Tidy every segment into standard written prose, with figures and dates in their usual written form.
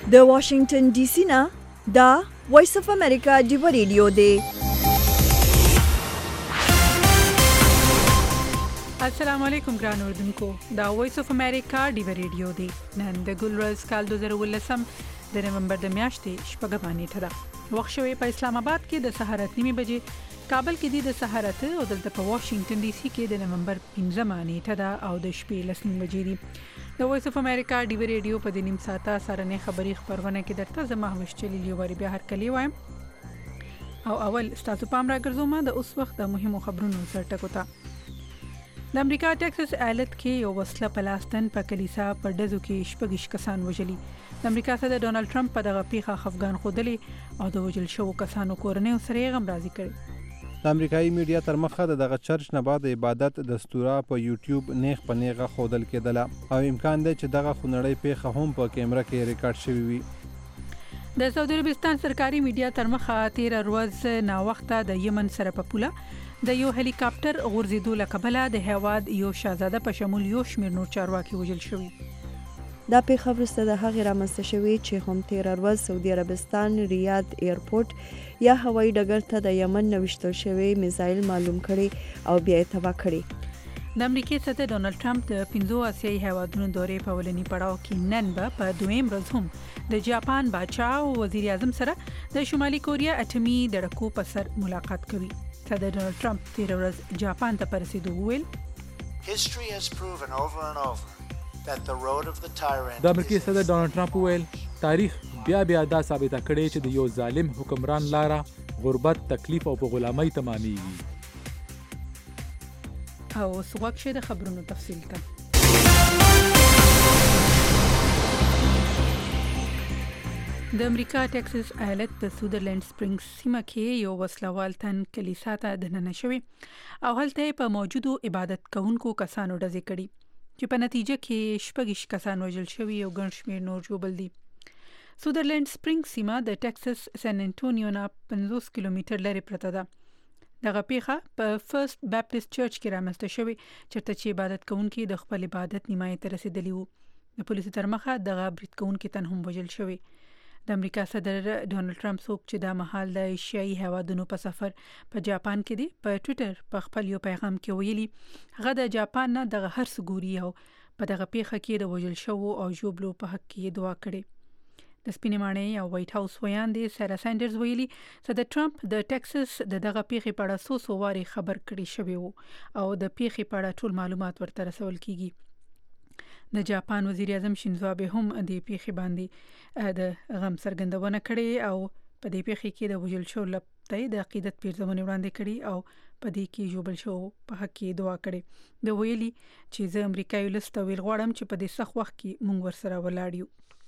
د واشنگټن ډي سي نه دا وایس اف امریکا ډیو ریډیو دی. السلام علیکم ګران اردوونکو، دا وایس اف امریکا ډیو ریډیو دی. نن د ګلورز کال 2019 د نومبر د میاشتې شپږمه نیټه ده. وخت شوی په اسلام آباد کې د سحر 8 بجې، کابل کې د سحر 8 او دلته په واشنگټن ډي سي کې د نومبر 15 نیټه ده او د شپې 10 بجې دي. د وایس اف امریکا ډیو ریډیو په دې نیم ساعته سره خبري خبرونه کې درته زما هوښچلی لیواري بیا هر کلی وایم او اول ستاسو پام راګرځوم د اوس وخت د مهمو خبرونو سرټکو ته. د امریکا ټکساس ایالت کې یو وسله پلاستن په کلیسا په ډزو کې 26 کسان وژلي. د امریکا صدر ډونالد ټرمپ په دغه پیښه خفګان ښودلی او د وژل شوو کسانو کورنۍ سره غم راضي کړي. د امریکایي میډیا تر مخه دغه چرچ نه بعد عبادت دستوره په یوټیوب نیغ په نیغه ښودل کېدله او امکان دی چې دغه خونړۍ پیښه هم په کیمره کې ریکارډ شوې وي. د سعودي عربستان سرکاري میډیا تر مخه 13 ورځ ناوخته د یمن سره په پوله د یو هلی کاپټر غورځېدو له کبله د هیواد یو شاهزاده په شمول یو شمېر نور چارواکي وژل شوي. دا پیښه وروسته د هغې رامنځته شوې چې هم 13 ورځ سعودي عربستان ریاض ایرپورټ یا هوایي ډګر ته د یمن نه ویشتل شوی میزایل معلوم کړي او بیا یې تباه کړي. د امریکای صدر ډونالد ټرمپ د 15 آسیایي هیوادونو دورې په ولني پړاو کې نن به په دویم ورځ هم د جاپان بادشاه او وزیر اعظم سره د شمالي کوریا اټومي دړکو په سر ملاقات کوي. صدر ډونالد ټرمپ 13 ورځ جاپان ته پرسیدو ویل History has proven over and over that the road of the tyrant. د امریکای صدر ډونالد ټرمپ ویل تاریخ بیا دا ثابته کړي چې د یو ظالم حکمران لاره غربت، تکلیف او په غلامۍ تمامېږي. او سوګ د خبرونو تفصیل ته. د امریکا ټکساس ایالت په سودرلند سپرینګز سیمه کې یو وسلوال تن کلیسا ته دننه شوی او هلته په موجودو عبادت کوونکو کسانو ډزې کړي چې په نتیجه کې 26 کسان وژل شوي او ګڼ شمېر نور ژوبل دي. سودرلند سپرینګز سیمه د ټکساس سن انټونیو نه 50 کیلومتر لرې پرته ده. دغه پیښه په فرست بیپټیست چرچ کې رامنځته شوې چېرته چې عبادت کوونکي د خپل عبادت نیمایي ته رسېدلي وو. د پولیسو تر مخه دغه برید کوونکي تن هم وژل شوی. د امریکا صدر ډونالد ټرمپ څوک چې د مهال د ایشیایي هیوادونو په سفر په جاپان کې دی په ټوئیټر په خپل یو پیغام کې ویلي هغه د جاپان نه دغه هر څه ګوري او په دغه پیښه کې د وژل شوو او ژوبلو په حق کې دعا کړې. د سپینې ماڼۍ او وایټ هاوس ویاندې سارا سینډرز ویلي صدر ټرمپ د ټکساس د دغه پیښې په اړه څو واري خبر کړی شوی وو او د پیښې په اړه ټول معلومات ورته رسول کیږي. د جاپان وزیر اعظم شینزو آبه هم د پیښې باندې د غم څرګندونه کړې او په دې پیښې کې د وژل شوو لپاره د عقیدت پیرزمونې وړاندې کړي او په دې کې ژوبل شوو په حق کې دعا کړې. د ویلي چې زه امریکایي ولس ته ویل غواړم چې په دې سخت وخت کې موږ ورسره ولاړ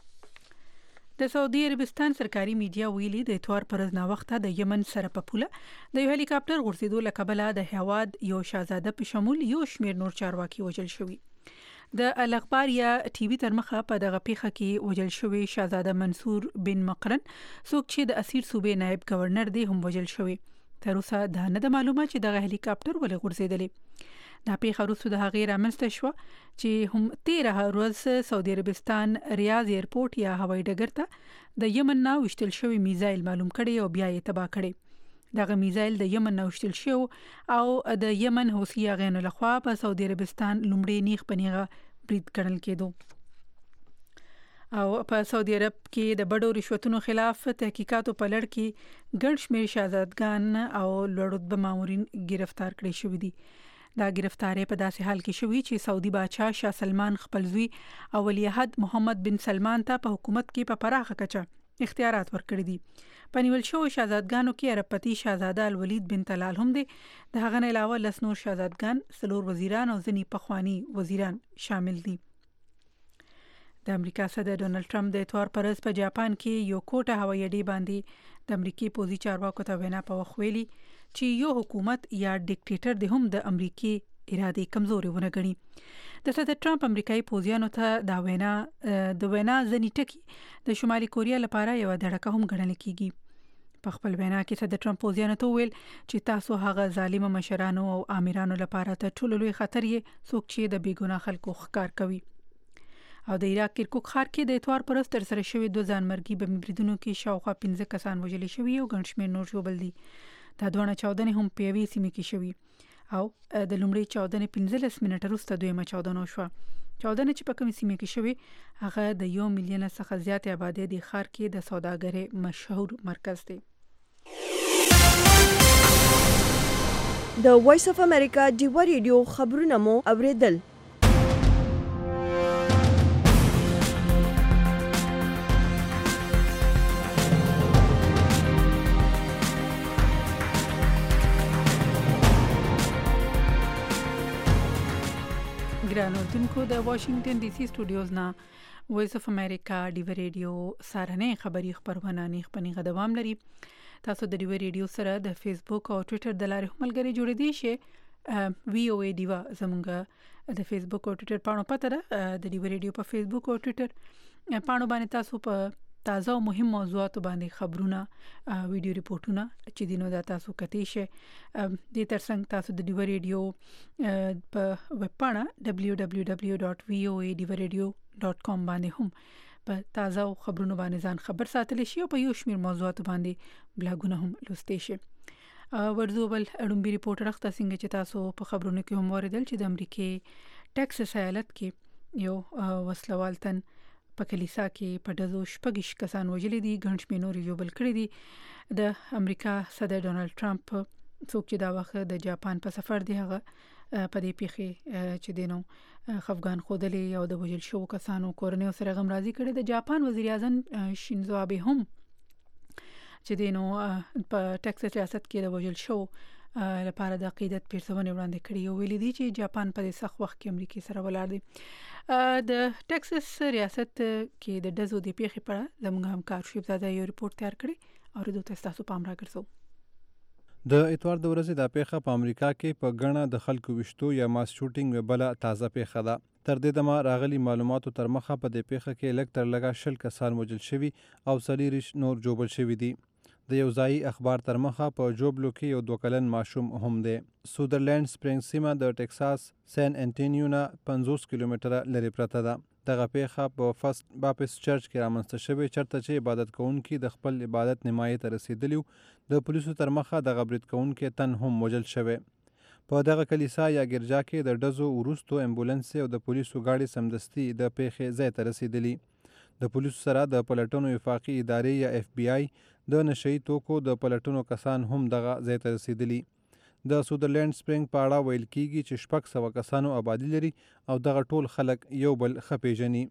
یو. د سعودي عربستان سرکاري میډیا ویلي د اتوار پر ورځ ناوخته د یمن سره په پوله د یو هلی کاپټر غورځېدو له کبله د هیواد یو شاهزاده په شمول یو شمېر نور چارواکي وژل شوي. د الاخبار یا ټي وي تر مخه په دغه پیښه کې وژل شوی شاهزاده منصور بن مقرن څوک چې د اسیر صوبې نائب گورنر دی هم وژل شوی. تر اوسه دا نه د معلومه چې دغه هلی کاپټر ولې غورځېدلی. دا پیښه وروسته د هغې رامنځته شوه چې هم 13 ورځ سعودي عربستان ریاض ایرپورټ یا هوایي ډګر ته د یمن نه ویشتل شوی میزایل معلوم کړي او بیا یې تباه کړي. دغه میزایل د یمن نه وشتل شو او د یمن حوثي غین لخوا په سعودي عربستان لومړی نیغ پنیغه برید کړل کېدو او په سعودي عرب کې د بډو رشوتونو خلاف تحقیقاتو په لړ کې ګڼ شمېر شاهزادګان او لوړ رتبه مامورین گرفتار کړي شوي دي. دا گرفتاری په داسې حال کې شوی چې سعودي بادشاه شاه سلمان خپل زوی او ولیعهد محمد بن سلمان ته په حکومت کې په پراخه کچه اختیارات ورکړي دي. په نیول شوو شاهزادګانو کې عربپتی شاهزاده الولید بن طلال هم دی. د هغه نه علاوه 10 نور شاهزادګان، 4 وزیران او ځینې پخوانی وزیران شامل دي. د امریکا صدر ډونالد ټرمپ د اتوار پر ورځ په جاپان کې یو کوټه هوایي اډې باندې د امریکای پوځي چارواکو ته وینا په وخت ویلي چې یو حکومت یا ډیکټیټر دی هم د امریکای ارادي کمزوري ونه ګڼي. د صدر ټرمپ امریکایي پوځیانو ته دا وینا ځنې ټکي د شمالي کوریا لپاره یو دړکه هم ګڼل کیږي. په خپل وینا کې صدر ټرمپ پوځیانو ته ویل چې تاسو هغه ظالم مشرانو او امیرانو لپاره ته ټول لوی خطر یې څوک چې د بیګناه خلکو ښکار کوي. او د عراق کرکوک ښار کې د اتوار پر ورځ ترسره شوې 2 ځانمرګي بمي بریدونو کې شاوخوا 15 کسان وژل شوي او ګڼ شمېر نور ژوبل دي. دا دواړه چاودنې هم په یوې سیمه کې شوي او د لومړۍ چاودنې 15 منټه وروسته دویمه چاودنه وشوه. چاودنه چې په کومې سیمه کې شوې هغه د 1 میلیون څخه زیاتې آبادی د ښار کې د سوداګرۍ مشهور مرکز دی. د وایس اف امریکا ډیوا ریډیو خبرونه مو اوریدل. ګران اوردونکو د واشنگټن ډي سي سټوډیوز نه وایس اف امریکا ډیوا ریډیو سارنې خبری خبرونه نه خپنی غدوام لري. تاسو د ډیوا ریډیو سره د فیسبوک او ټوئیټر د لارې ملګری جوړې دي شي. وی او ای ډیوا زمونږ د فیسبوک او ټوئیټر پاڼو پته ده. د ډیوا ریډیو په فیسبوک او ټوئیټر پاڼو باندې تاسو په تازه او مهم موضوعاتو باندې خبرونه ویډیو ریپورتونه چې دینو دا تاسو کتئ شئ. د ترڅنګ تاسو د ډیوا ریډیو په ویب پاڼه www.voadiwaradio.com باندې هم په تازه خبرونو باندې ځان خبر ساتلی شي او په یو شمیر موضوعاتو باندې بلاګونه هم لوستئ شئ. ورځو بل اړومبي ریپورټ راخته څنګه چې تاسو په خبرونو کې هم اوریدل چې د امریکای ټکساس ایالت کې یو وسلوال تن په کلیسا کې په ډزو 6 کسان وژلي دي، ګڼ شمېر نور ژوبل کړي دي. د امریکا صدر ډونالد ټرمپ څوک چې دا وخت د جاپان په سفر دی هغه په دې پیښې چې دینو خفګان خودلې او د وژل شوو کسانو کورنۍ سره غم راضي کړي. د جاپان وزیر اعظم شینزو آبه هم چې دینو په ټکساس ریاست کې د وژل شوو لپاره د عقیدت پیرسونه وړاندې کړي او ویلي دي چې جاپان په دې سخت وخت کې امریکای سره ولاړ دی. د ټکساس ریاست کې د ډزو د پیښې په اړه زموږ همکار شیب زاده یو ریپورت تیار کړی او د تاسو پام راګرځو. د اتوار د ورځې د پیښه په امریکا کې په غڼه د خلکو وشتو یا ماس شوټینګ وبله تازه پیښه ده. تر دې دمه راغلي معلوماتو تر مخه په دې پیښه کې لږ تر لږه 20 کسان وژل شوي او 40 نور ژوبل شوي دي. د یو ځایي اخبار تر مخه په جوبلو کې یو 2 کلن ماشوم هم دی. سودرلند سپرینګ سیمه د ټکساس سان انټونیو نه 50 کیلومتره لري پرته ده. دغه پیښه په فرست باپتست چرچ کې رامنځته شوې چرته چې عبادت کوونکي د خپل عبادت نیمایي ته رسیدلی و. د پولیسو تر مخه د برید کوونکي تن هم وژل شوی. په دغه کلیسا یا ګرجا کې د ډزو وروستو امبولانس او د پولیسو گاډي سمدستي د پیښې ځای ته رسیدلی. د پولیسو سره د پلټنو وفاقي ادارې یا اف بی آی د نشئی توکو د پلټنو کسان هم دغه ځای ته رسیدلی. د سودرلند سپرینګ په اړه ویل کیږي چې 600 کسانو آبادی لري او دغه ټول خلک یو بل ښه پیژني.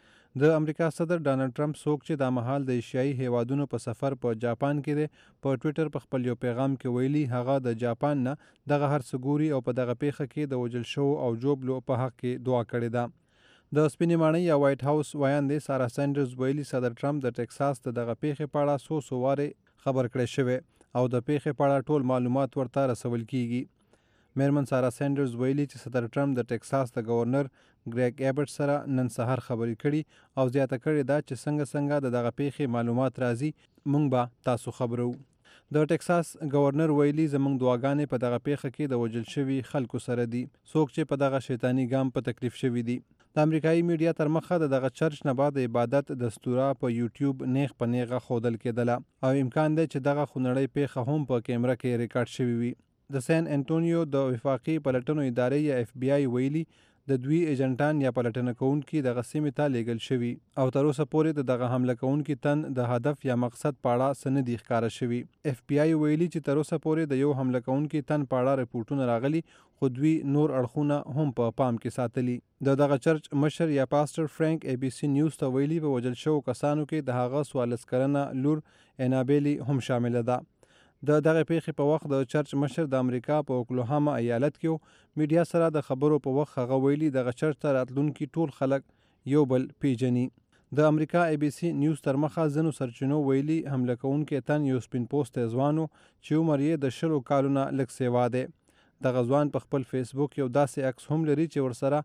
د امریکا صدر ډانلډ ټرمپ څوک چې دا مهال د ایشیایي هیوادونو په سفر په جاپان کې دی په ټوئیټر په خپل یو پیغام کې ویلي هغه د جاپان نه دغه هر څه ګوري او په دغه پیښه کې د وژل شوو او جوبلو په حق کې دعا کړې ده. د سپینې ماڼۍ یا وایټ هاوس وایاندې سارا سینډرز ویلي صدر ټرمپ د ټکساس د دغه پیښې په اړه څو واره خبر کړی شوی او د پیښې په اړه ټول معلومات ورته رسول کیږي. میرمن سارا سینډرز ویلي چې صدر ټرمپ د ټکساس د گورنر ګریګ ایبټ سره نن سهار خبرې کړي او زیاته کړې ده چې څنګه دغه پیښې معلومات راځي مونږ به تاسو خبرو. د ټکساس گورنر ویلي زمونږ دعاګانې په دغه پیښه کې د وژل شوي خلکو سره دي څوک چې په دغه شیطانی ګام په تکلیف شوي دي. د امریکایي میډیا تر مخه دغه چرچ نه بعد عبادت دستوره په یوټیوب نیغ په نیغه ښودل کېدله او امکان دی چې دغه خونړۍ پیښه هم په کیمره کې ریکارډ شوې وي. د سان انټونیو د وفاقي پلټنو ادارې یا اف بی آی ویلي د دوی ایجنټان یا پلټنه کوونکي دغه سیمې ته لیږل شوي او تر اوسه پورې دغه حمله کوونکي تن د هدف یا مقصد په اړه څه نه دي ښکاره شوي. اف بی آی ویلي چې تر اوسه پورې د یو حمله کوونکي تن په اړه رپورټونه راغلي خو دوی نور اړخونه هم په پام کې ساتلي. دغه چرچ مشر یا پاستر فرانک ای بی سی نیوز ته ویلي په وژل شوو کسانو کې د هغه 14 کلنه لور انابیلی هم شامله ده. دغه پیښې په وخت د چرچ مشر د امریکا په اوکلاهاما ایالت کې میډیا سره د خبرو په وخت هغه ویلي دغه چرچ ته راتلونکي ټول خلک یو بل پیژني. د امریکا ای بی سی نیوز تر مخه ځینو سرچینو ویلي حمله کوونکی تن یو سپین پوسټ ځوان چې عمر یې د 20 کالونو لږ سیوا دی. دغه ځوان په خپل فیسبوک یو داسې عکس هم لري چې ورسره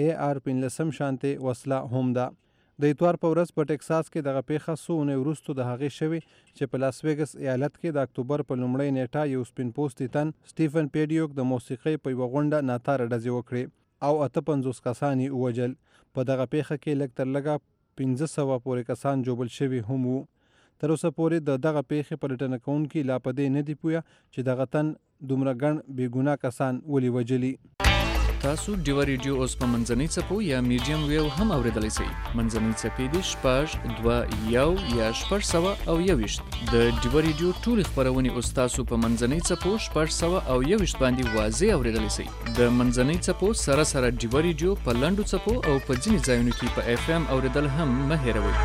AR-15 شانتي وسله هم ده. د اتوار په ورځ په ټکساس کې دغه پیښه څو اونۍ وروسته د هغې شوې چې په لاس ویګس ایالت کې د اکتوبر په لومړۍ نیټه یو سپین پوستي تن سټیفن پیډیوک د موسیقۍ په یوه غونډه ناتاره ډزې وکړې او 58 کسان یې ووژل. په دغه پیښه کې لږ تر لږه 1500 پورې کسان ژوبل شوي هم وو. تر اوسه پورې د دغه پیښې پلټنه کوونکي لا په دې نه دي پوهه چې دغه تن دومره ګڼ بېګناه کسان ولې وژلي. تاسو ډیوه ریډیو اوس په منځنۍ څپو یا میډیم ویو هم اورېدلی شئ. منځنۍ څپې دي 6.2 یا 621. د ډیوه ریډیو ټولې خپرونې اوس تاسو په منځنۍ څپو 621 باندې واضح اورېدلی شئ. د منځنۍ څپو سره سره ډیوه ریډیو په لنډو څپو او په ځینې ځایونو کې په FM اورېدل هم مه هېروئ.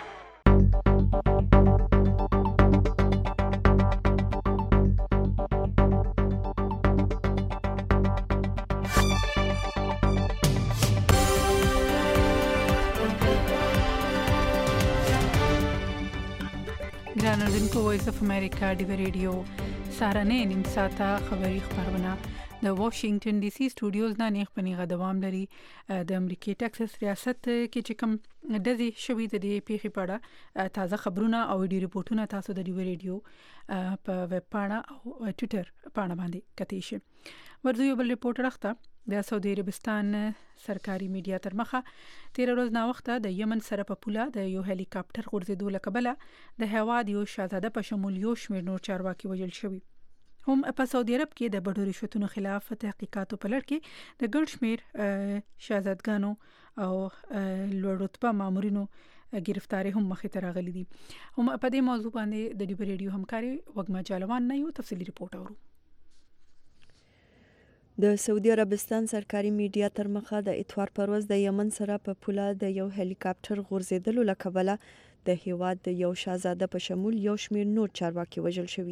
ګرانوردونکو وایس اف امریکا ډیوه ریډیو سهارنۍ نیم ساعته خبري خبرونه د واشنگټن ډي سي سټوډیوز نه نیغ په نیغه دوام لري. د امریکای ټکساس ریاست کې چې کوم ډزې شوي د دې پیښې په اړه تازه خبرونه او ویډیو ریپورټونه تاسو د ډیوه ریډیو په ویب پاڼه او ټویټر پاڼه باندې کتئ شئ. ورځو یو بل ریپورټ راخته د سعودي عربستان سرکاري میډیا تر مخه 13 ورځ نا وخته د یمن سره په پوله د یو هلی کاپټر غورځېدو له کبله د هیواد یو شاهزاده په شمول یو شمېر نور چارواکي وژل شوي. هم په سعودي عرب کې د بډو رشوتونو خلاف تحقیقاتو په لړ کې د ګڼ شمېر شاهزادګانو او لوړ رتبه مامورینو گرفتاری هم مخې ته راغلي دي. هم په دې موضوع باندې د ډیوه ریډیو همکاري وګما جالوان نه یو تفصیلی ریپورت اورو. د سعودي عربستان سرکاري میډیا تر مخه د اتوار پر ورځ د یمن سره په پوله د یو هلی کاپټر غورځېدلو له کبله د هیواد د یو شاهزاده په شمول یو شمېر نور چارواکي وژل شوي.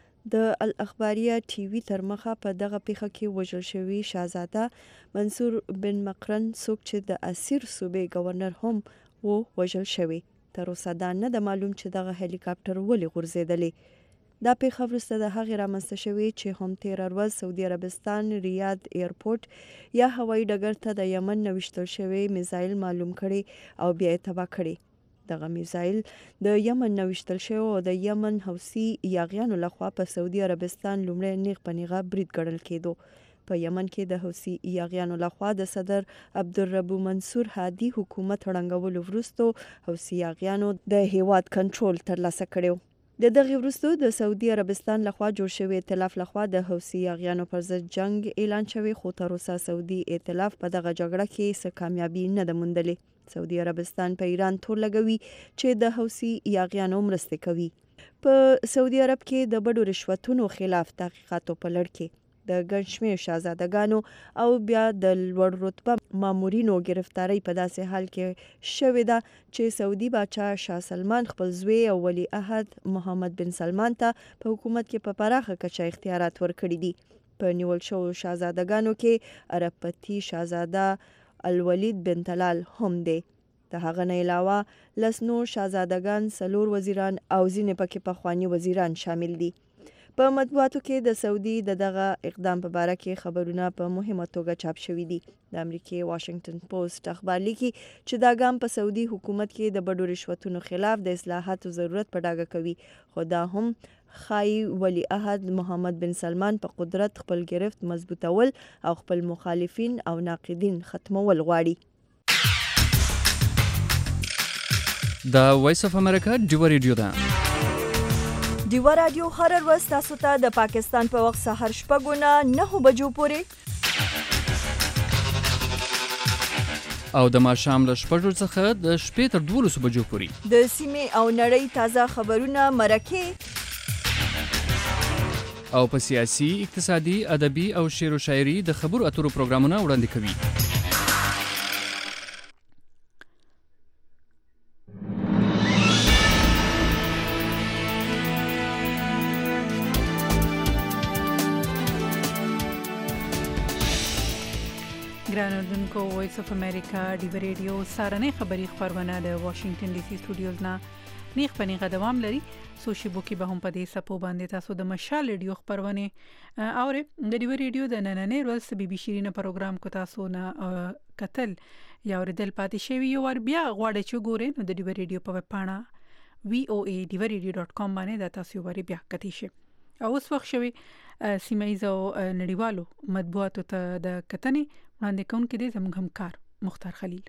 د الاخباریه ټي وي تر مخه په دغه پیښه کې وژل شوي شاهزاده منصور بن مقرن څوک چې د اسیر صوبې گورنر هم و وژل شوی. تر اوسه دا نه د معلوم چې دغه هلی کاپټر ولې غورځېدلی. دا پیښه وروسته د هغې رامنځته شوې چې هم 13 ورځ سعودي عربستان ریاض ایرپورټ یا هوایي ډګر ته د یمن نه ویشتل شوی میزایل معلوم کړي او بیا یې تباه کړي. دغه میزایل د یمن نه ویشتل شوی او د یمن حوثي یاغیانو لخوا په سعودي عربستان لومړی نیغ په نیغه برید ګڼل کېدو. په یمن کې د حوثي یاغیانو لخوا د صدر عبدالربو منصور هادي حکومت ړنګولو وروسته حوثي یاغیانو د هیواد کنټرول ترلاسه کړی. د دغه وروسته د سعودي عربستان لخوا جوړ شوی ائتلاف لخوا د حوثي یاغیانو پر ضد جنگ اعلان شوی، خو تر اوسه سعودي ائتلاف په دغه جګړه کې څه کامیابی نه ده موندلې. سعودي عربستان په ایران تور لګوي چې د حوثي یاغیانو مرسته کوي. په سعودي عرب کې د بډو رشوتونو خلاف تحقیقاتو په لړ کې د ګڼ شمېر شاهزادګانو او بیا د لوړ رتبه مامورینو گرفتاری په داسې حال کې شوې ده چې سعودي باچا شاه سلمان خپل زوی او ولی عهد محمد بن سلمان ته په حکومت کې په پراخه کچه اختیارات ورکړي دي. په نیول شوو شاهزادګانو کې عربپتی شاهزاده الولید بن طلال هم دی. د هغه نه علاوه لس نور شاهزادګان، 4 وزیران او ځینې پکې پخواني وزیران شامل دي. په مطبوعاتو کې د سعودي دغه اقدام په باره کې خبرونه په مهمه توګه چاپ شوي دي. د امریکای واشنگټن پوسټ اخبار لیکي چې دا ګام په سعودي حکومت کې د بډو رشوتونو خلاف د اصلاحاتو ضرورت په ډاګه کوي، خو دا هم ښایي ولی عهد محمد بن سلمان په قدرت خپل گرفت مضبوطول او خپل مخالفین او ناقدین ختمول غواړي. دا وایس اف امریکا ډیوه ریډیو ده. ډیوه رادیو هر ورځ تاسو ته د پاکستان په وخت سهار 6 نه 9 بجو پورې او د ماښام له 6 څخه د شپې تر 12 بجو پورې د سیمې او نړۍ تازه خبرونه، مرکې او په سیاسي، اقتصادي، ادبي او شعر و شاعري د خبرو اترو پروګرامونه وړاندې کوي. ګرانوردونکو وایس اف امریکا ډیوه ریډیو سهارنۍ خبري خبرونه د واشنگټن ډي سي سټوډیوز نه نیغ په نیغه دوام لري. سوشي بوکي به هم په دې سپو باندې تاسو د مشال ریډیو خبرونه او د ډیوه ریډیو د نننې ورځ بي بي شيرینه پروګرام کو تاسو نه قتل یا اوریدل پاتې شوی یو ور بیا غواړئ چې ګورئ نو د ډیوه ریډیو په ویب پاڼه voa.diva.com باندې دا تاسو ور بیا کتئ شئ. او اوس وخت شوی سیمایي او نړیوالو مطبوعاتو ته د کتنې وړاندې کوونکی دی زموږ همکار مختار خلیل.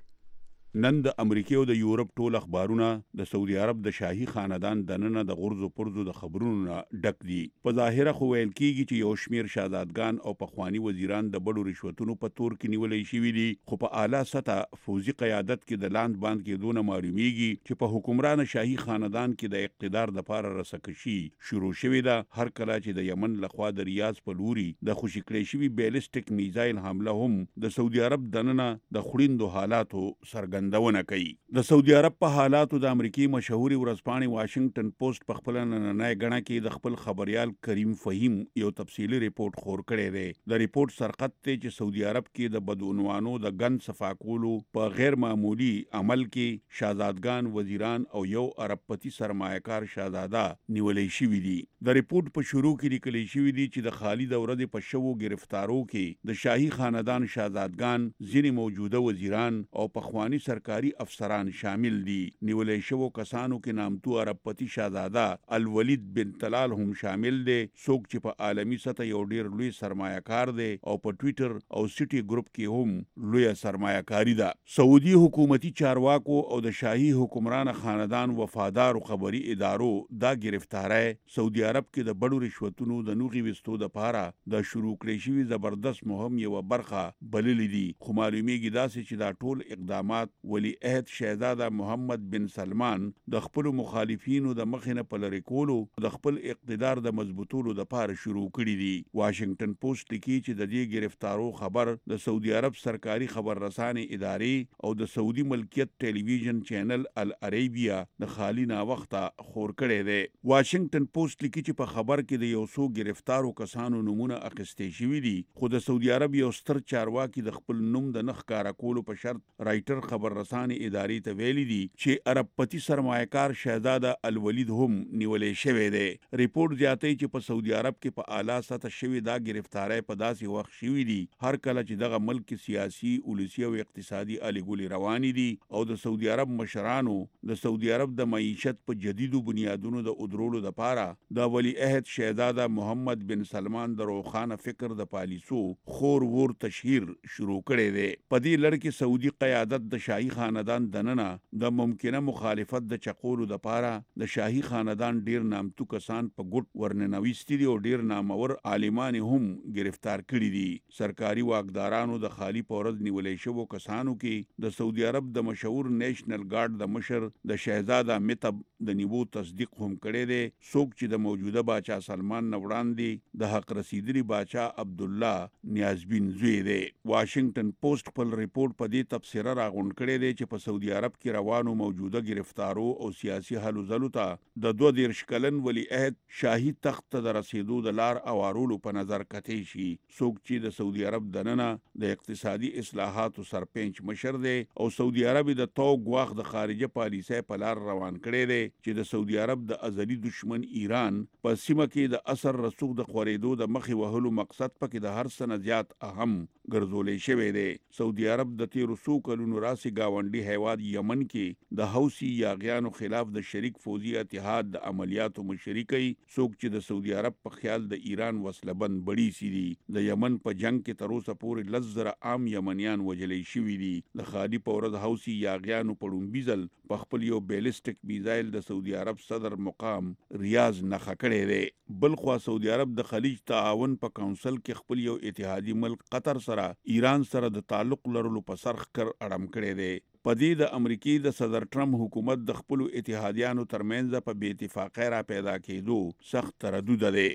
نن د امریکا او د یورپ ټول اخبارونه د سعودي عرب د شاهي خاندان دننه د غرض او پرزو د خبرونو ډک دي. په ظاهره خو ویل کیږي چې یو شمیر شاهزادګان او پخوانی وزیران د بډو رشوتونو په تور کې نیولې شوي دي، خو په اعلی سطح فوزي قیادت کې د لاند باندې کې دونه معلومیږي چې په حکمران شاهي خاندان کې د اقتدار د لپاره رسکشي شروع شوې ده. هر کله چې د یمن لخوا د ریاض په لوري د خوشی کړی شوی بیلسټیک میزایل حمله هم د سعودي عرب دننه د خړیندو حالاتو څرګندونه کوي. د سعودي عرب په حالاتو د امریکای مشهوري ورځپاڼې واشنگټن پوسټ په خپل نننۍ غڼه کې د خپل خبريال کریم فهیم یو تفصیلی ریپورت خور کړی دی. د ریپورت سرخط ته چې سعودي عرب کې د بدعنوانو د ګن صفاکولو په غیر معمولی عمل کې شاهزادګان، وزیران او یو عربپتی سرمایه‌کار شاهزاده نیولې شوی دي. د ریپورت په شروع کې لیکل شوی دی چې د خالد اورد په شوو گرفتارو کې د شاهي خاندان شاهزادګان، ځینې موجوده وزیران او پخوانی سرکاري افسران شامل دي. نیولې شوو کسانو کې نامتو عربپتی شاهزاده الولید بن طلال هم شامل دي، څوک چې په عالمی سطح یو ډیر لوی سرمایه‌کار دی او په ټوئیټر او سټي ګروپ کې هم لوی سرمایه‌کاری ده. سعودي حکومتي چارواکو او د شاهي حکمران خاندان وفادار خبري ادارو دا گرفتاری سعودي عرب کې د بډو رشوتونو د نوغي وستو د پاره د شروع کړی شوی زبردست مهم یو برخه بللې دي. خو معلومیږي داسې چې دا ټول اقدامات ولی عهد شهزاده محمد بن سلمان د خپل مخالفینو د مخینه په لری کولو د خپل اقتدار د مضبوطولو د پاره شروع کړی دي. واشنگټن پوسټ لیکي چې د دې گرفتارو خبر د سعودي عرب سرکاري خبر رسانې ادارې او د سعودي ملکیت ټلویزیون چینل العربیه د خالی نا وخته خور کړی دی. واشنگټن پوسټ لیکي چې په خبر کې د یو څو گرفتارو کسانو نمونه اخیستې شوي دي، خو د سعودي عرب یو ستر چارواکي د خپل نوم د نخ کارا کولو په شرط رائټر خبر رسانې ادارې ته ویلي دي چې عربپتی سرمایه‌کار شهزاده الولید هم نیولې شوی دی. ریپورت زیاتوي چې په سعودي عرب کې په اعلی سطح شوی دا گرفتاری په داسې وخت شوی دي هر کله چې دغه ملک سیاسي، ولسی او اقتصادي الیګولې روانې دي او د سعودي عرب مشرانو د سعودي عرب د معیشت په جدیدو بنیادونو د ادرولو د پاره د ولی عهد شهزاده محمد بن سلمان د روخانه فکر د پالیسو خور ور تشهیر شروع کړی دی. په دې لړ کې سعودي قیادت د شاهي خاندان دننه د ممکنه مخالفت د چقولو د پاره د شاهي خاندان ډیر نامتو کسان په ګډ ورننويستي دي او ډیر نامور عالمان هم گرفتار کړي دي. سرکاري واکدارانو د خالی پورز نیولې شوو کسانو کې د سعودي عرب د مشهور نیشنل ګارد د مشر د شهزاده متب د نیوو تصدیق هم کړي دي، څوک چې د موجوده باچا سلمان نوړاندې د حق رسیدلی باچا عبد الله نیازبین زوی دی. واشنگټن پوسټ خپل ریپورت په دې تفسیر راغونډ کړی دی چې په سعودي عرب کې روانو موجوده گرفتارو او سیاسي حل زلو ته د 22 کلن ولی عهد شاهي تخت ته د رسیدو د لار اوارولو په نظر کتې شي، څوک چې د سعودي عرب دننه د اقتصادي اصلاحاتو سرپنچ مشر دی او سعودي عرب د توګ واخ د خارجه پالیسۍ په لار روان کړی دی چې د سعودي عرب د ازلي دشمن ایران په سیمه کې د اثر رسوخ د خورېدو د مخې وهلو مقصد پکې د هر څه زیات اهم ګرځولې شوی دی. سعودي عرب د 1300 کلونو راسي گاونډي هیواد یمن کې د حوثي یاغیانو خلاف د شریک فوزي اتحاد د عملیاتو مشرکي، څوک چې د سعودي عرب په خیال د ایران وسلبند بړي سي دي. د یمن په جنگ کې تر اوسه پورې لزر عام یمنیان وجلې شوي دي. د خالي پورز حوثي یاغیانو په لومبیزل په خپل یو بیلسټیک میزایل د سعودي عرب صدر مقام ریاض نخښه کړی دی. بل خو سعودي عرب د خلیج تعاون په کونسل کې خپل یو اتحادي ملک قطر سره ایران سره د تعلق لرلو په سر خکر اړم کړی دی. په دې د امریکای د صدر ټرمپ حکومت د خپل اتحادیانو ترمنځ په بې اتفاقۍ را پیدا کېدو سخت تردید دی.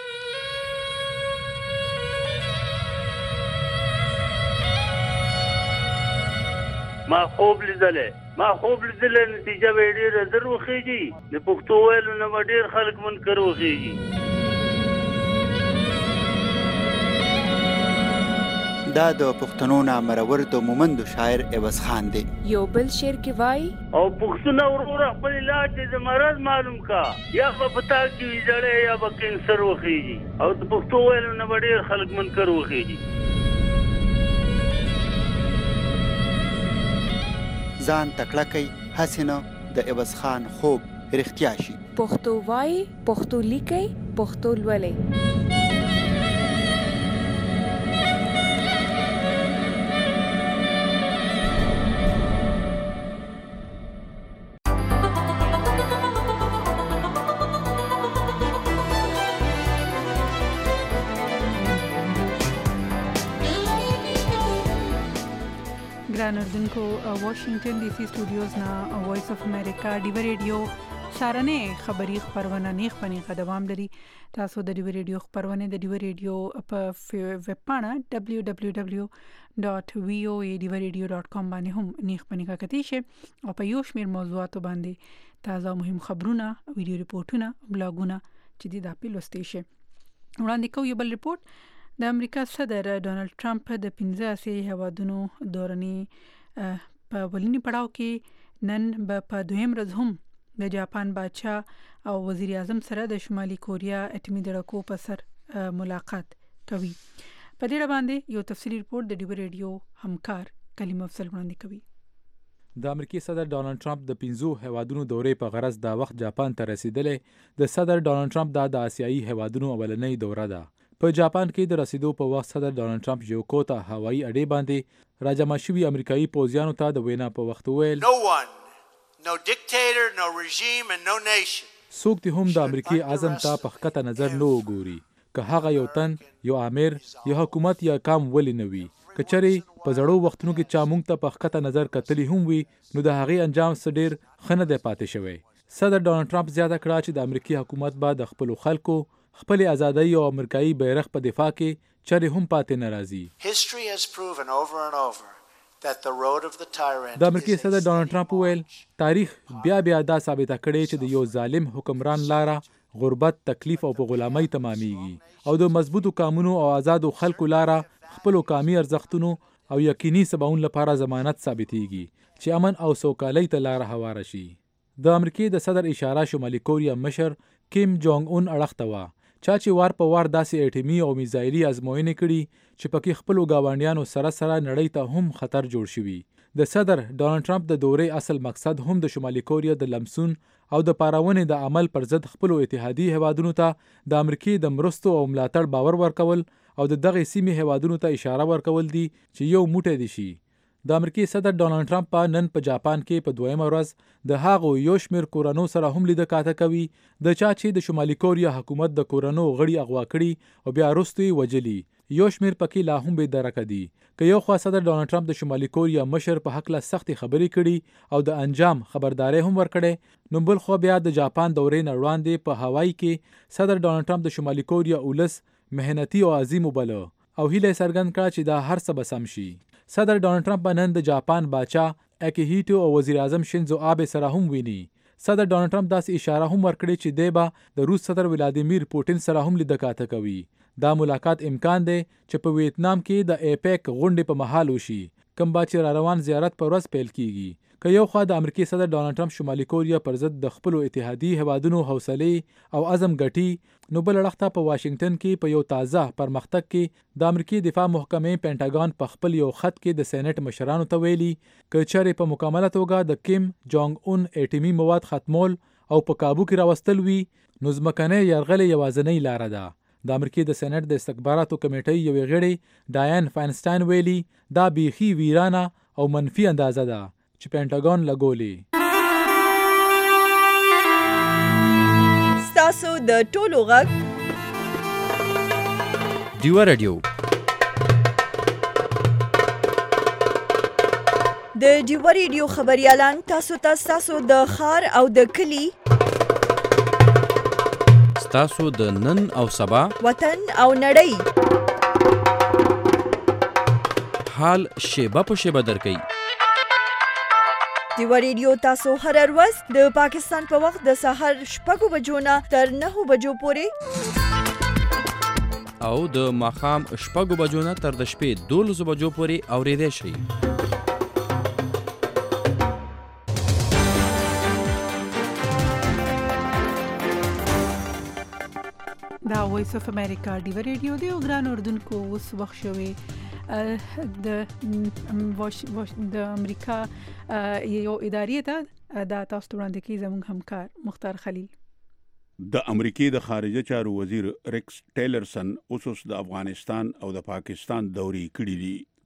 ما خوب لیدلې نتیجه به ډېره زر وخېږي. د پښتو ویلو نه به ډېر خلک منکر وخېږي. دا د پښتنو نامرور د مومندو شاعر عوض خان دی. یو بل شعر کې وای او پښتون وروره خپل علاج د مرض معلوم کا، یا په پتا کې ویځړې یا به کینسر وخېږي او د پښتو ویلو نه به ډېر خلک منکر وخېږي. ځان تکړه کوي هسې نه د عوض خان خوب رښتیا شي. پښتو وای، پښتو لیکي، پښتو لولئ. ګران اردوونکو واشنگټن ډي سي سټوډیوز نه وایس اف امریکا ډیو ریډیو سارنه خبری خبرونه نیخ پنیغه دوام لري. تاسو د ډیو ریډیو خبرونه د ډیو ریډیو په ویب پاڼه www.voaDivaRadio.com باندې هم نیخ پنیغه کتی شي او په یو شمیر موضوعاتو باندې تازه مهم خبرونه، ویډیو ریپورتونه، بلاګونه چې د اپیل لوستي شي. وړاندې کوو یو بل ریپورت. د امریکا صدر ډونالد ټرمپ د 15 هیوادونو دورني په ولینی پړاو کې نن په دویم ورځ هم د جاپان بادشاه او وزیر اعظم سره د شمالي کوریا اټومي دړکو په سر ملاقات کوي. په دې باندې یو تفصیلی ریپورت د ډیو ریډیو همکار کلیم افضل وړاندې کوي. د امریکای صدر ډونالد ټرمپ د 15 هیوادونو دورې په غرض دا وخت جاپان ته رسیدلې. د صدر ډونالد ټرمپ د آسیایي هیوادونو اولنۍ دوره ده. په جاپان کې د رسیدو په وخت صدر ډونالد ټرمپ یوکوتا هوایي اډې باندې راجمع شوي امریکایي پوځیانو ته د وینا په وخت ویل No dictator, no regime and no nation. څوک ته هم د امریکای اعظم ته په خکته نظر نه وګوري. که هغه یو تن، یو امیر، یو حکومت یا کام ولې نه وي. که چېرې په زړو وختونو کې چا موږ ته په خکته نظر کتلی هم وي، نو د هغې انجام څه ډېر ښه نه دی پاتې شوی. صدر ډونالد ټرمپ زیاته کړه چې د امریکای حکومت به د خپلو خلکو خپل ازادۍ او امریکایي بیرغ په دفاع کې چېرې هم پاتې نه راځي. History has proven over and over that the road of the tyrant. د امریکای صدر ډونالد ټرمپ ویل تاریخ بیا دا ثابته کړي چې د یو ظالم حکمران لاره غربت، تکلیف او په غلامۍ تمامېږي او د مضبوطو قانونو او آزادو خلکو لاره خپل قومي ارزښتونو او یقیني سباون لپاره ضمانت ثابتېږي چې امن او سوکالۍ ته لاره هواره شي. د امریکای د صدر اشاره شمالي کوریا مشر کیم جونګ اون اړخ ته وه، چا چې وار په وار داسې اټومي او میزایلي ازموینې کړي چې پکې خپلو ګاونډیانو سره نړۍ ته هم خطر جوړ شوي. د صدر ډونالد ټرمپ د دورې اصل مقصد هم د شمالي کوریا د لمسون او د پارونې د عمل پر ضد خپلو اتحادي هیوادونو ته د امریکای د مرستو او ملاتړ باور ورکول او د دغه سیمې هیوادونو ته اشاره ورکول دي چې یو موټی دي شي. د امریکای صدر ډونالد ټرمپ نن په جاپان کې په دویمه ورځ د هغو یو شمیر کورنو سره هم لیده کاته کوي د چا چې د شمالي کوریا حکومت د کورنو غړي اغوا کړي او بیا وروسته یې وجلي. یو شمیر پکې لا هم بې درکه دي. که یو خوا صدر ډونالد ټرمپ د شمالي کوریا مشر په هکله سختې خبرې کړي او د انجام خبرداري هم ورکړې، نو بل خو بیا د جاپان دورې نه وړاندې په هوایي کې صدر ډونالد ټرمپ د شمالي کوریا اولس مهنتي او عظیم وبله او هیله څرګند کړه چې دا هر څه به سم شي. صدر ډونالد ټرمپ نن د جاپان باچا اکیهیټو او وزیر اعظم شینزو آبه سره هم ویني. صدر ډونالد ټرمپ داسې اشاره هم ورکړې چې دی به د روس صدر ولادیمیر پوټین سره هم لیده کاته کوي. دا ملاقات امکان دی چې په ویتنام کې د ایپیک غونډې په مهال وشي، کوم چې را روان زیارت پر ورځ پیل کیږي. که یو خوا د امریکای صدر ډونالد ټرمپ شمالي کوریا پر ضد د خپلو اتحادي هیوادونو حوصلې او عزم ګټي، نو بل اړخ ته په واشنگټن کې په یو تازه پرمختګ کې د امریکای دفاع محکمې پینټاګان په خپل یو خط کې د سېنات مشرانو ته ویلي که چېرې په مکمله توګه د کیم جونګ اون اټومي مواد ختمول او په کابو کې راوستل وي، نو ځمکنۍ یرغل یوازینۍ لاره ده. د امریکای د سېنات د استخباراتو کمیټې یوې غړي ډایان فاینسټاین ویلي دا بیخي ویرانه او منفي اندازه ده چې پینټاګان لګولې. ستاسو د ټولو غږ ډیو رادیو د ډیو ریډیو خبريالان تاسو ته تاسو د خار او د کلی تاسو د نن او سبا وطن او نړۍ حال شیبه په شیبه درکې. ډیو ریډیو تاسو هر ورځ د پاکستان په وخت د سحر 6 بجو نه تر 9 بجو پورې او د ماښام 6 بجو نه تر د شپې 12 بجو پورې اورېدای شئ. دا وایس اف امریکا ډیو ریډیو دی او ګران اردوونکو اوس وخت شوی د امریکا یو ادارې ته دا تاسو وړاندې کوي زموږ همکار مختار خلیل. د امریکای د خارجه چارو وزیر ریکس ټیلرسن اوس د افغانستان او د پاکستان دورې کړې دي.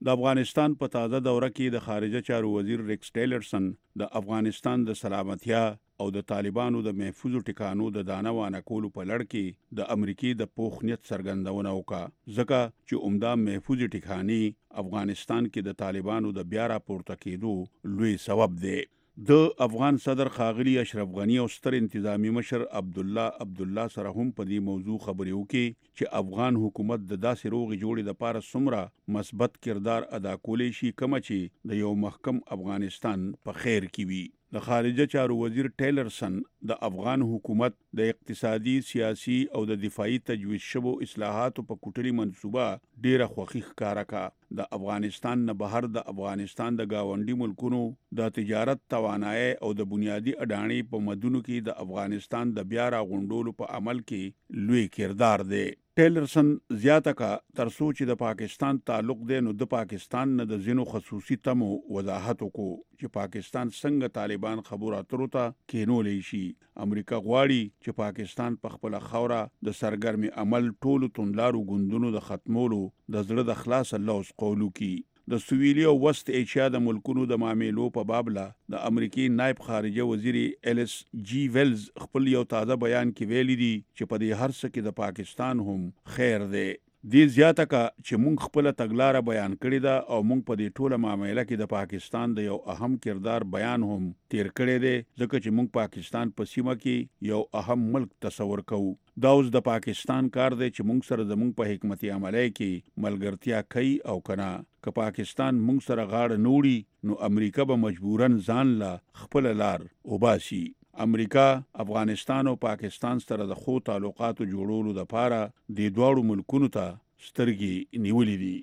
د افغانستان په تازه دوره کې د خارجه چارو وزیر ریکس ټیلرسن د افغانستان د سلامتیا او د طالبانو د محفوظ ټکانو د دانه وانه کولو په لړ کې د امریکای د پوخ نیت څرګندونه وکړه ځکه چې عمده محفوظ ټکاني افغانستان کې د طالبانو د بیا راپورته کېدو لوی سبب دی. د افغان صدر ښاغلي اشرف غنی او ستر انتظامی مشر عبدالله سره هم په دې موضوع خبرې وکړي چې افغان حکومت د داسې روغې جوړې لپاره څومره مثبت کردار ادا کولی شي کوم چې د یو محکم افغانستان په خیر کې وي. د خارجه چارو وزیر ټیلرسن د افغان حکومت د اقتصادي، سیاسي او د دفاعي تجویز شوو اصلاحاتو په کوټلي منصوبه ډیره خوښي ښکارا کړه. د افغانستان نه بهر د افغانستان د گاونډي ملکونو د تجارت توانایي او د بنیادی اډانې په مدونو کې د افغانستان د بیا راغونډولو په عمل کې لوی کردار دی. ټیلرسن زیاته کا تر څو چې د پاکستان تعلق دی نو د پاکستان نه د ځینو خصوصي تمو وضاحت وکړو چې پاکستان څنګه طالبان خبرو اترو ته کېنولې شي. امریکا غواړي چې پاکستان په خپل خوره د سرګرمي عمل ټولو توندلارو ګوندونو د ختمولو د زړه د خلاص لوز قولو کی. د سویلي او وست ایشیا د ملکونو د معاملو په بابله د امریکای نائب خارجه وزیر ایلس جی ویلز خپل یو تازه بیان کې ویلي دي چې په دې هر څه کې د پاکستان هم خیر دی. دې زیاته کا چې مونږ خپل تګلارې بیان کړې ده او مونږ په دې ټوله معاملې کې د پاکستان د یو اهم کردار بیان هم تیر کړی دی ځکه چې مونږ پاکستان په سیمه کې یو اهم ملک تصور کوو. دا اوس د پاکستان کار دی چې مونږ سره زمونږ په حکمت عملۍ کې ملګرتیا کوي او کنه که پاکستان مونږ سره غاړه نوړي نو امریکا به مجبورن ځان لا خپل لار وباسي. امریکا افغانستان او پاکستان سره د خو تعلقاتو جوړولو لپاره د دوړو ملکونو ته سترګې نیولې دي.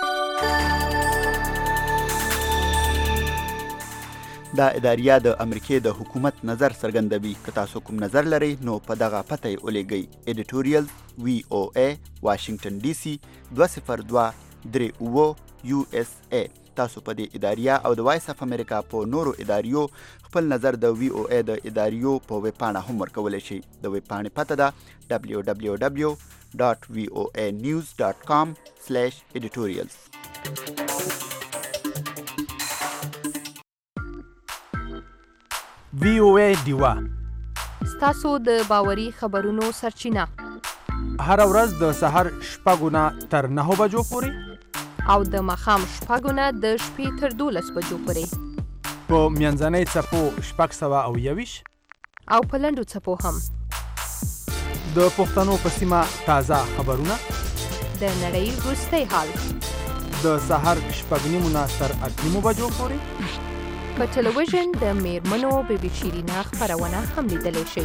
دا اداریه د امریکای د حکومت نظر څرګندوي. که تاسو کوم نظر لرئ نو په دغه پته یې ولېږئ. ایډیټوریال VOA واشنگټن DC 20238 USA. تاسو په دې اداریه او د وایس اف امریکا په نورو اداریو خپل نظر د VOA د اداریو په ویب پاڼه هم ورکولی شئ. د ویب پاڼې پته ده www.voanews.com/editorials. VOA ډیوا ستاسو د باوري خبرونو سرچینه. هر ورځ د سحر 6 نه تر 9 بجو پورې او د ماښام 6 نه د شپې تر 12 بجو پورې په میانځنۍ څپو 621 او په لنډو څپو هم. د پښتنو په سیمه تازه خبرونه، د نړۍ وروستی حال د سحر 6 نه تر 8 بجو پورې په ټلویزیون د میرمنو بیبي شیرینا خبرونه هم لیدلی شئ.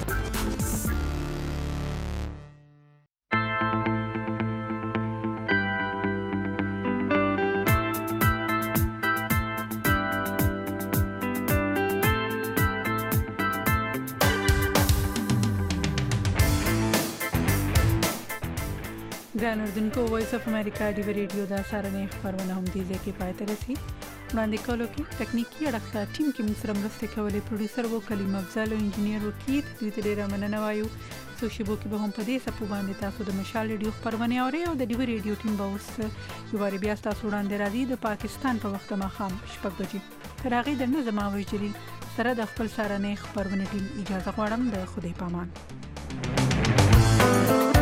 ګران اردوونکو، وایس اف امریکا ډیو ریډیو دا سارنې خبرونه هم دې ځای کې پای ته رسي. وړاندې کولو کې تکنیکي اړخ ته ټیم کې موږ سره مرستې کولې. پروډیوسر و کلیم افضل او انجینیر وکیت دوی ته ډېره مننه وایو. څو شیبو کې به هم په دې څپو باندې تاسو د مشال ریډیو خپرونې اورئ او د ډیو ریډیو ټیم به اوس یو وارې بیا ستاسو وړاندې راځي د پاکستان په وخت ماښام 6 بجې. تر هغې د نظم اوج جلیل سره د خپل سارنې خپرونې ټیم اجازه غواړم. د خدای پامان.